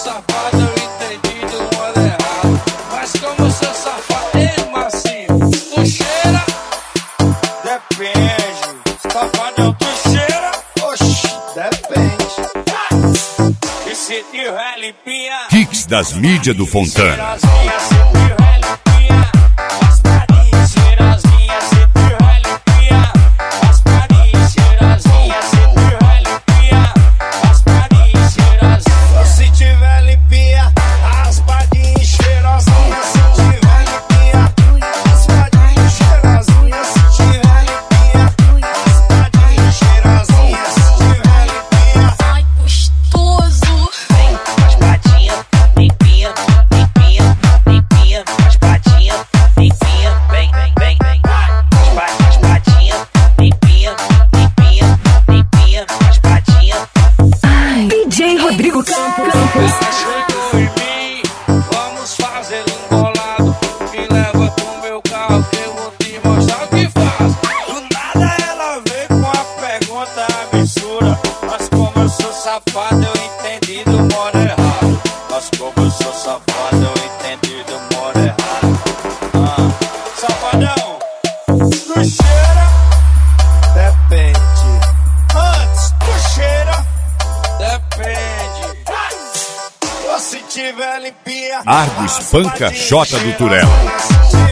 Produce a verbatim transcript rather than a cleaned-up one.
safado, eu entendi do modo errado. Mas como eu sou safado, ei, macio, tu cheira? Depende. Safadão, tu cheira? Oxi, depende. E se tiver limpinha? Kicks das mídias do Fontana. Cheirosinha, se tiver limpinha. Raspadinha, cheirosinha, se tiver limpinha. Raspadinha, cheirosinha, se tiver limpinha. Raspadinha, cheirosinha. Se tiver limpinha, raspadinha e cheirosinha. Se tiver limpinha, raspadinha e cheirosinha. Se tiver limpinha, raspadinha e cheirosinha. Se tiver limpinha. Ai, gostoso. Vem, raspadinha, limpinha, limpinha, limpinha, raspadinha, limpinha, vem, vem, vem, vem. Raspa- Raspadinha, limpinha, limpinha, limpinha, raspadinha. D J Rodrigo Campos. Ela chegou em mim, vamos fazer um bolado. Me leva pro meu carro que eu vou te mostrar o que faz. Do nada ela veio com a pergunta absurda. Mas como eu sou safado, eu entendi do modo errado. Mas como eu sou safado, eu entendi do modo errado. Ah, safadão, tu cheira? Depende. Antes, tu cheira? Depende. Ou se tiver limpinha, Argo espanca raspadinha, Xota do Turela. cheirosinha. Se